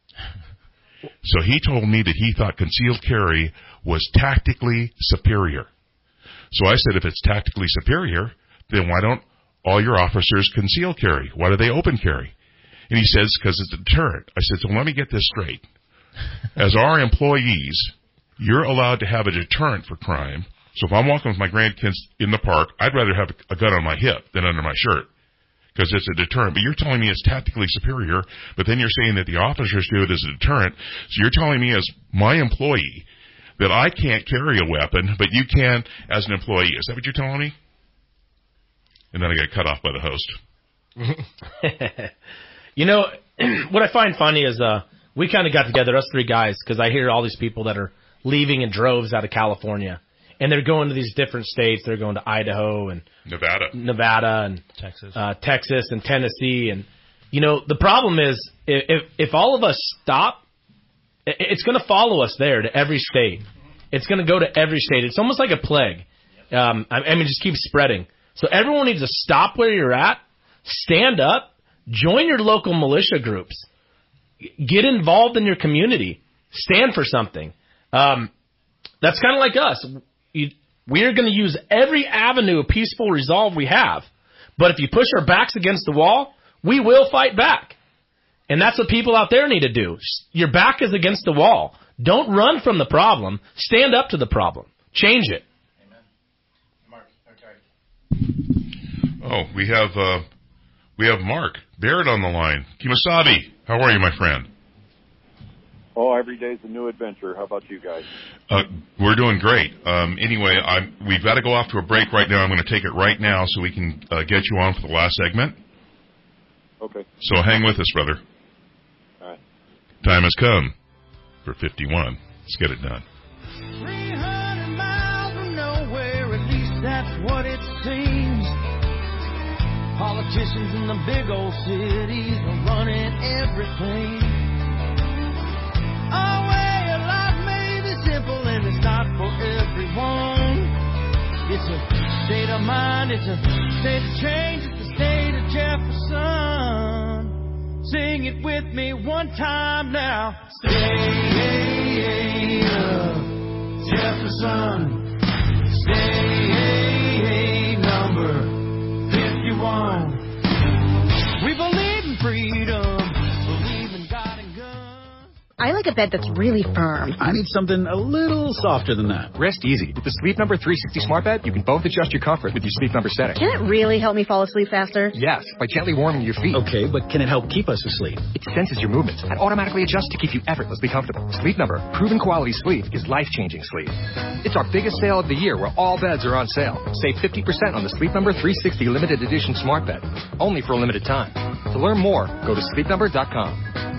So he told me that he thought concealed carry was tactically superior. So I said, if it's tactically superior, then why don't all your officers conceal carry? Why do they open carry? And he says, because it's a deterrent. I said, so let me get this straight. As our employees, you're allowed to have a deterrent for crime. So if I'm walking with my grandkids in the park, I'd rather have a gun on my hip than under my shirt, because it's a deterrent. But you're telling me it's tactically superior, but then you're saying that the officers do it as a deterrent. So you're telling me as my employee that I can't carry a weapon, but you can as an employee. Is that what you're telling me? And then I got cut off by the host. You know, what I find funny is uh, we kind of got together, us three guys, because I hear all these people that are leaving in droves out of California. And they're going to these different states. They're going to Idaho and Nevada, Nevada and Texas, uh, Texas and Tennessee. And, you know, the problem is if, if all of us stop, it's going to follow us there to every state. It's going to go to every state. It's almost like a plague. Um, I, I mean, just keeps spreading. So everyone needs to stop where you're at, stand up, join your local militia groups, get involved in your community, stand for something. Um, that's kind of like us. You, we're going to use every avenue of peaceful resolve we have. But if you push our backs against the wall, we will fight back. And that's what people out there need to do. Your back is against the wall. Don't run from the problem. Stand up to the problem. Change it. Oh, we have uh, We have Mark Barrett on the line. Kemosabe, how are you, my friend? Oh, every day's a new adventure. How about you guys? Uh, we're doing great. Um, anyway, I'm, we've got to go off to a break right now. I'm going to take it right now so we can uh, get you on for the last segment. Okay. So hang with us, brother. All right. Time has come for fifty-one. Let's get it done. three hundred miles from nowhere, at least that's what it seems. Politicians in the big old cities are running everything. Our way of life may be simple and it's not for everyone. It's a state of mind, it's a state of change, it's the state of Jefferson. Sing it with me one time now. State of Jefferson. State number fifty-one. We believe in freedom, believe in God and guns. I like a bed that's really firm. I need something a little softer than that. Rest easy. With the Sleep Number three sixty Smart Bed, you can both adjust your comfort with your Sleep Number setting. Can it really help me fall asleep faster? Yes, by gently warming your feet. Okay, but can it help keep us asleep? It senses your movements and automatically adjusts to keep you effortlessly comfortable. Sleep Number, proven quality sleep is life-changing sleep. It's our biggest sale of the year where all beds are on sale. Save fifty percent on the Sleep Number three sixty Limited Edition Smart Bed. Only for a limited time. To learn more, go to sleep number dot com.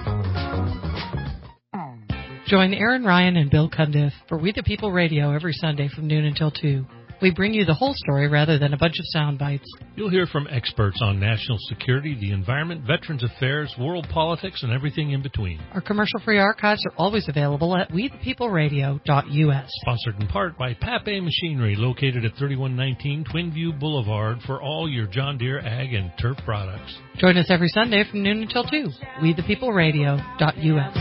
Join Aaron Ryan and Bill Cundiff for We the People Radio every Sunday from noon until two. We bring you the whole story rather than a bunch of sound bites. You'll hear from experts on national security, the environment, veterans affairs, world politics, and everything in between. Our commercial-free archives are always available at we the people radio dot u s. Sponsored in part by Pape Machinery, located at thirty-one nineteen Twinview Boulevard for all your John Deere ag and turf products. Join us every Sunday from noon until two. we the people radio dot u s.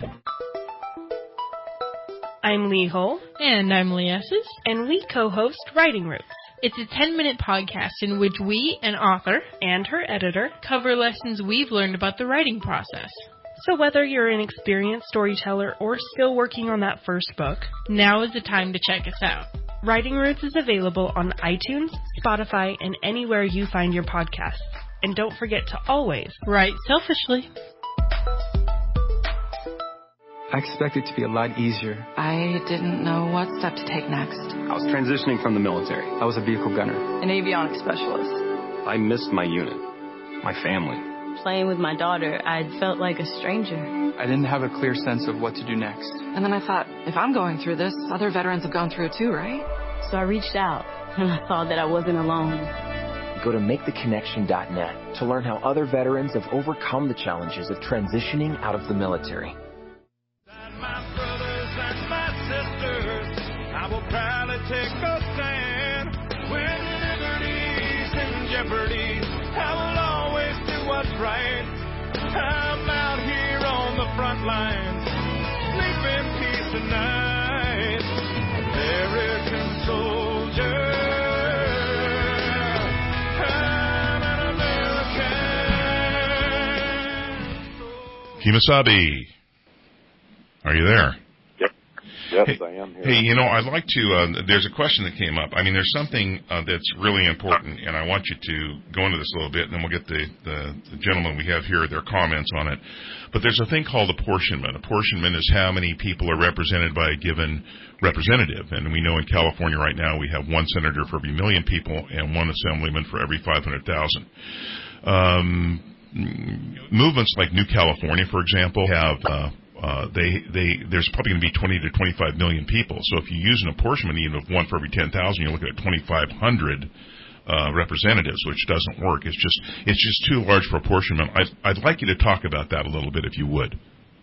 I'm Lee Hull. And I'm Lee Esses. And we co-host Writing Roots. It's a ten-minute podcast in which we, an author, and her editor, cover lessons we've learned about the writing process. So whether you're an experienced storyteller or still working on that first book, now is the time to check us out. Writing Roots is available on iTunes, Spotify, and anywhere you find your podcasts. And don't forget to always write selfishly. I expected it to be a lot easier. I didn't know what step to take next. I was transitioning from the military. I was a vehicle gunner. An avionics specialist. I missed my unit, my family. Playing with my daughter, I'd felt like a stranger. I didn't have a clear sense of what to do next. And then I thought, if I'm going through this, other veterans have gone through it too, right? So I reached out, and I thought that I wasn't alone. Go to make the connection dot net to learn how other veterans have overcome the challenges of transitioning out of the military. I will proudly take a stand when liberty's in jeopardy. I will always do what's right. I'm out here on the front lines, sleep in peace tonight. American soldier, I'm an American. Kemosabe, are you there? Yes, hey, I am here. Hey, you know, I'd like to, uh, there's a question that came up. I mean, there's something uh, that's really important, and I want you to go into this a little bit, and then we'll get the, the, the gentlemen we have here, their comments on it. But there's a thing called apportionment. Apportionment is how many people are represented by a given representative. And we know in California right now we have one senator for every million people and one assemblyman for every five hundred thousand. Um, movements like New California, for example, have... Uh, Uh, they, they, there's probably going to be twenty to twenty-five million people. So if you use an apportionment even of one for every ten thousand, you're looking at twenty-five hundred uh, representatives, which doesn't work. It's just, it's just too large for apportionment. I'd, I'd like you to talk about that a little bit, if you would.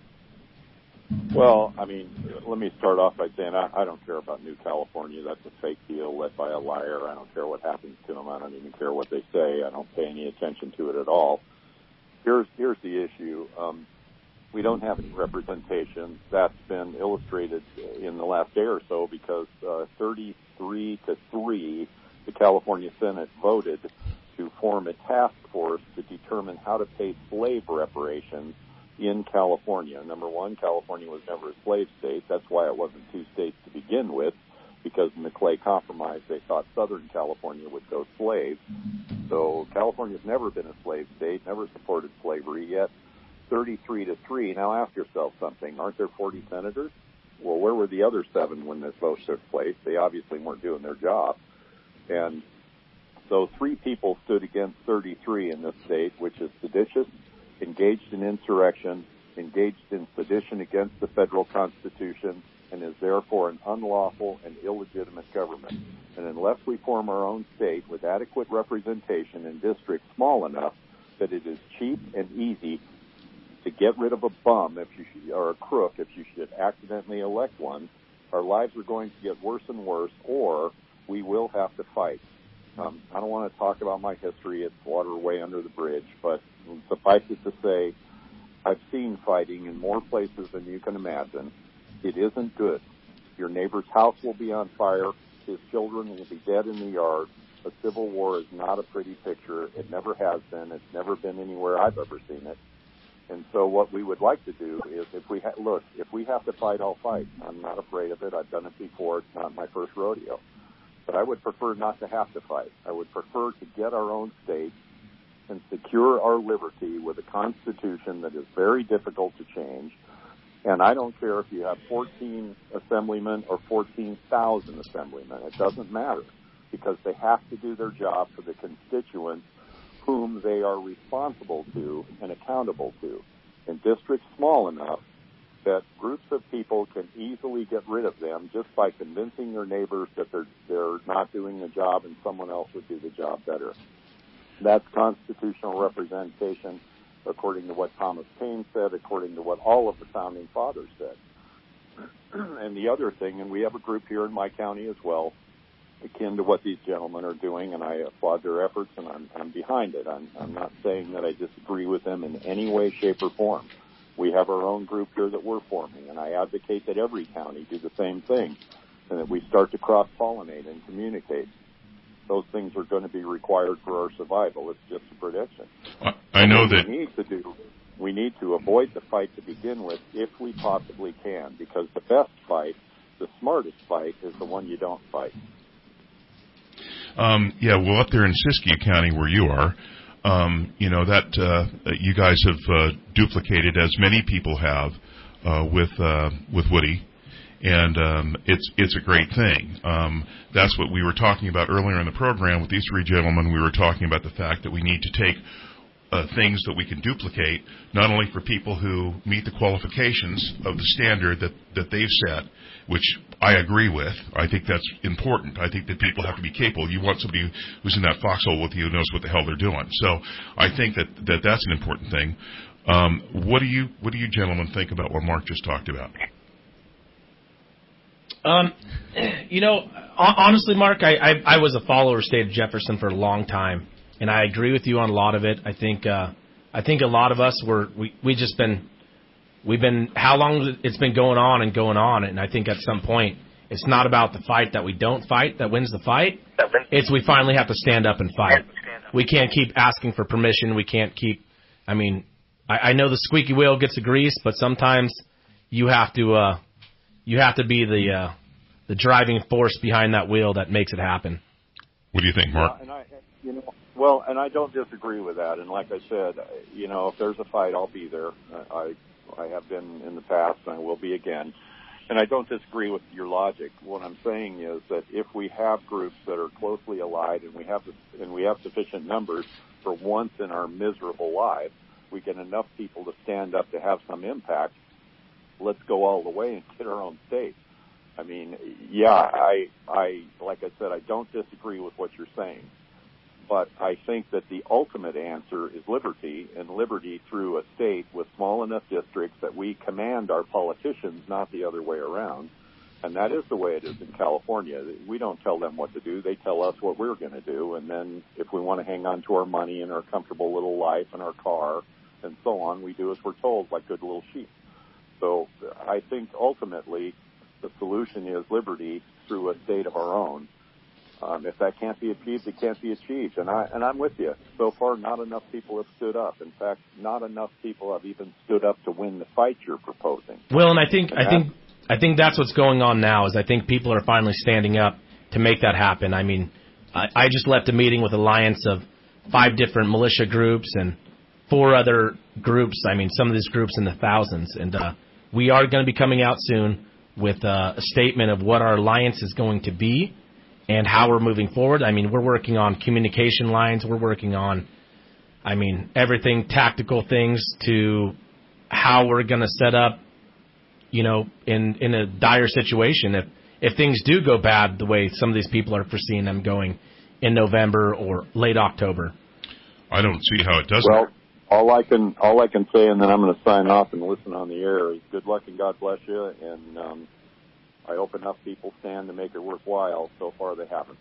Well, I mean, let me start off by saying I, I don't care about New California. That's a fake deal led by a liar. I don't care what happens to them. I don't even care what they say. I don't pay any attention to it at all. Here's, here's the issue. Um, We don't have any representation. That's been illustrated in the last day or so because uh, thirty-three to three, the California Senate voted to form a task force to determine how to pay slave reparations in California. Number one, California was never a slave state. That's why it wasn't two states to begin with. because in the Clay Compromise, they thought Southern California would go slave. So California's never been a slave state, never supported slavery, yet thirty-three to three. Now ask yourself something. Aren't there forty senators? Well, where were the other seven when this vote took place? They obviously weren't doing their job. And so three people stood against thirty-three in this state, which is seditious, engaged in insurrection, engaged in sedition against the federal Constitution, and is therefore an unlawful and illegitimate government. And unless we form our own state with adequate representation in districts small enough that it is cheap and easy to get rid of a bum if you should, or a crook if you should accidentally elect one, our lives are going to get worse and worse, or we will have to fight. Um, I don't want to talk about my history. It's water way under the bridge, but suffice it to say, I've seen fighting in more places than you can imagine. It isn't good. Your neighbor's house will be on fire. His children will be dead in the yard. A civil war is not a pretty picture. It never has been. It's never been anywhere I've ever seen it. And so what we would like to do is, if we ha- look, if we have to fight, I'll fight. I'm not afraid of it. I've done it before. It's not my first rodeo. But I would prefer not to have to fight. I would prefer to get our own state and secure our liberty with a constitution that is very difficult to change. And I don't care if you have fourteen assemblymen or fourteen thousand assemblymen. It doesn't matter, because they have to do their job for the constituents whom they are responsible to and accountable to. In districts small enough that groups of people can easily get rid of them just by convincing their neighbors that they're they're not doing the job and someone else would do the job better. That's constitutional representation, according to what Thomas Paine said, according to what all of the founding fathers said. And the other thing, and we have a group here in my county as well, akin to what these gentlemen are doing, and I applaud their efforts, and I'm, I'm behind it. I'm, I'm not saying that I disagree with them in any way, shape, or form. We have our own group here that we're forming, and I advocate that every county do the same thing, and that we start to cross-pollinate and communicate. Those things are going to be required for our survival. It's just a prediction. I know that we need to do. We need to avoid the fight to begin with, if we possibly can, because the best fight, the smartest fight, is the one you don't fight. Um, yeah, well, up there in Siskiyou County where you are, um, you know, that uh, you guys have uh, duplicated, as many people have, uh, with uh, with Woody, and um, it's it's a great thing. Um, that's what we were talking about earlier in the program with these three gentlemen. We were talking about the fact that we need to take uh, things that we can duplicate, not only for people who meet the qualifications of the standard that, that they've set, which I agree with. I think that's important. I think that people have to be capable. You want somebody who's in that foxhole with you who knows what the hell they're doing. So I think that, that that's an important thing. Um, what do you what do you gentlemen think about what Mark just talked about? Um, you know, honestly, Mark, I, I, I was a follower of State of Jefferson for a long time, and I agree with you on a lot of it. I think uh, I think a lot of us were we we just been. We've been, how long it's been going on and going on, and I think at some point it's not about the fight that we don't fight that wins the fight. It's we finally have to stand up and fight. We can't keep asking for permission. We can't keep, I mean, I, I know the squeaky wheel gets the grease, but sometimes you have to, uh, you have to be the, uh, the driving force behind that wheel that makes it happen. What do you think, Mark? Yeah, and I, you know, well, and I don't disagree with that. And like I said, you know, if there's a fight, I'll be there. I, I have been in the past, and I will be again. And I don't disagree with your logic. What I'm saying is that if we have groups that are closely allied, and we have and we have sufficient numbers for once in our miserable lives, we get enough people to stand up to have some impact. Let's go all the way and get our own state. I mean, yeah, I, I, like I said, I don't disagree with what you're saying. But I think that the ultimate answer is liberty, and liberty through a state with small enough districts that we command our politicians, not the other way around. And that is the way it is in California. We don't tell them what to do. They tell us what we're going to do. And then if we want to hang on to our money and our comfortable little life and our car and so on, we do as we're told, like good little sheep. So I think ultimately the solution is liberty through a state of our own. Um, if that can't be achieved, it can't be achieved. And, I, and I'm with you. So far, not enough people have stood up. In fact, not enough people have even stood up to win the fight you're proposing. Well, and I think and I think I think that's what's going on now. Is I think people are finally standing up to make that happen. I mean, I, I just left a meeting with an alliance of five different militia groups and four other groups. I mean, some of these groups in the thousands, and uh, we are going to be coming out soon with uh, a statement of what our alliance is going to be and how we're moving forward. I mean, we're working on communication lines. We're working on, I mean, everything, tactical things to how we're going to set up, you know, in, in a dire situation. If, if things do go bad the way some of these people are foreseeing them going in November or late October. I don't see how it doesn't. Well, all I can all I can say, and then I'm going to sign off and listen on the air, is good luck and God bless you. And um, I hope enough people stand to make it worthwhile. So far, they haven't.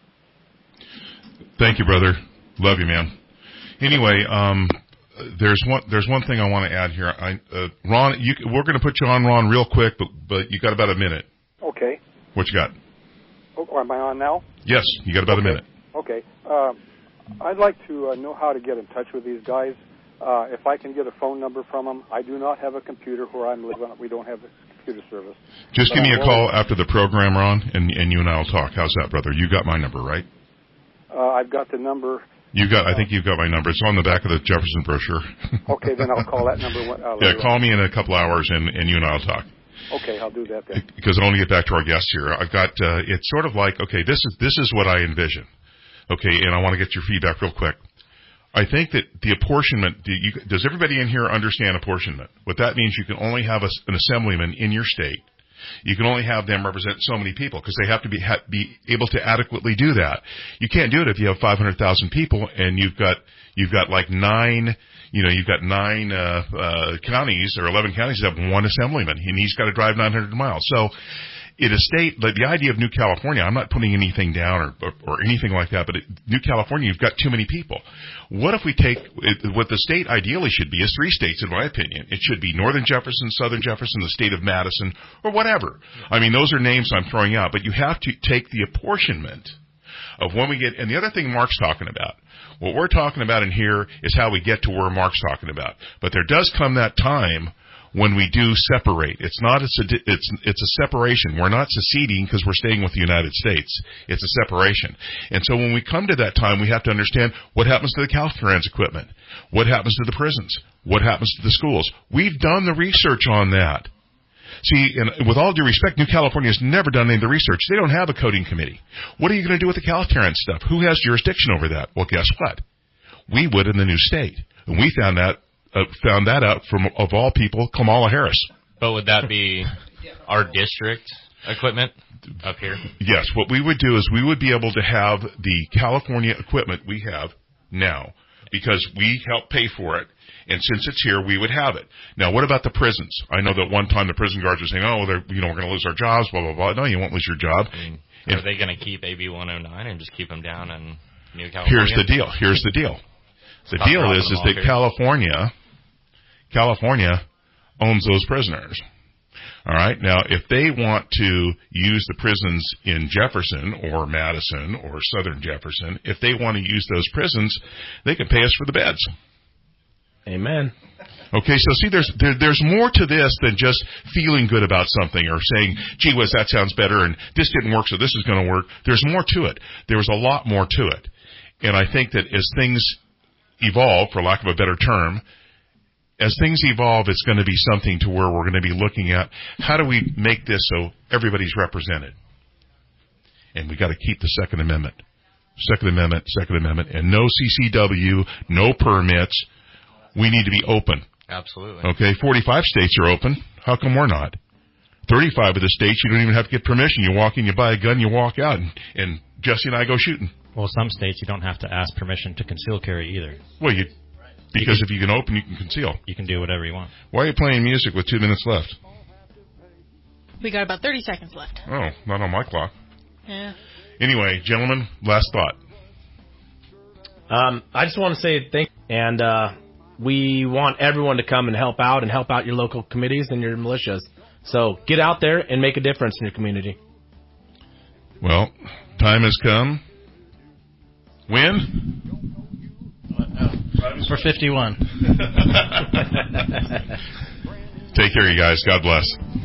Thank you, brother. Love you, man. Anyway, um, there's one there's one thing I want to add here. I, uh, Ron, you, we're going to put you on, Ron, real quick, but but you got about a minute. Okay. What you got? Oh, am I on now? Yes, you got about okay. a minute. Okay. Uh, I'd like to uh, know how to get in touch with these guys. Uh, if I can get a phone number from them. I do not have a computer where I'm living. We don't have a computer service. Just but give me I'm a call willing. after the program, Ron, and, and you and I will talk. How's that, brother? You got my number, right? Uh, I've got the number. You got. I think you've got my number. It's on the back of the Jefferson brochure. Okay, then I'll call that number. When, uh, yeah, call me in a couple hours, and, and you and I will talk. Okay, I'll do that then. Because I want to get back to our guest here. I've got. Uh, it's sort of like, okay, this is this is what I envision. Okay, and I want to get your feedback real quick. I think that the apportionment, do you, does everybody in here understand apportionment? What that means, you can only have a, an assemblyman in your state. You can only have them represent so many people because they have to be ha, be able to adequately do that. You can't do it if you have five hundred thousand people and you've got you've got like nine, you know, you've got nine uh, uh, counties or eleven counties that have one assemblyman, and he's got to drive nine hundred miles. So, in a state, like the idea of New California, I'm not putting anything down or, or, or anything like that, but it, New California, you've got too many people. What if we take, it, what the state ideally should be is three states, in my opinion. It should be Northern Jefferson, Southern Jefferson, the state of Madison, or whatever. I mean, those are names I'm throwing out, but you have to take the apportionment of when we get, and the other thing Mark's talking about, what we're talking about in here is how we get to where Mark's talking about. But there does come that time when we do separate. It's not a, it's, it's a separation. We're not seceding because we're staying with the United States. It's a separation. And so when we come to that time, we have to understand what happens to the Caltrans equipment. What happens to the prisons? What happens to the schools? We've done the research on that. See, and with all due respect, New California has never done any of the research. They don't have a coding committee. What are you going to do with the Caltrans stuff? Who has jurisdiction over that? Well, guess what? We would in the new state. And we found that Uh, found that out from, of all people, Kamala Harris. But would that be our district equipment up here? Yes. What we would do is we would be able to have the California equipment we have now because we help pay for it. And since it's here, we would have it. Now, what about the prisons? I know that one time the prison guards were saying, oh, they're, you know, we're going to lose our jobs, blah, blah, blah. No, you won't lose your job. I mean, if, are they going to keep A B one oh nine and just keep them down in New California? Here's the deal. Here's the deal. The Stop deal is, is that here. California, California owns those prisoners. All right. Now, if they want to use the prisons in Jefferson or Madison or Southern Jefferson, if they want to use those prisons, they can pay us for the beds. Amen. Okay, so see, there's there, there's more to this than just feeling good about something or saying, gee whiz, that sounds better, and this didn't work, so this is going to work. There's more to it. There's a lot more to it. And I think that as things evolve, for lack of a better term, as things evolve, it's going to be something to where we're going to be looking at how do we make this so everybody's represented. And we got to keep the Second Amendment. Second Amendment, Second Amendment, and no C C W, no permits. We need to be open. Absolutely. Okay, forty-five states are open. How come we're not? thirty-five of the states, you don't even have to get permission. You walk in, you buy a gun, you walk out, and, and Jesse and I go shooting. Well, some states you don't have to ask permission to conceal carry either. Well, you because you can, if you can open, you can conceal. You can do whatever you want. Why are you playing music with two minutes left? We got about thirty seconds left. Oh, not on my clock. Yeah. Anyway, gentlemen, last thought. Um, I just want to say thank you, and uh, we want everyone to come and help out and help out your local committees and your militias. So get out there and make a difference in your community. Well, time has come. When? For fifty-one. Take care, you guys. God bless.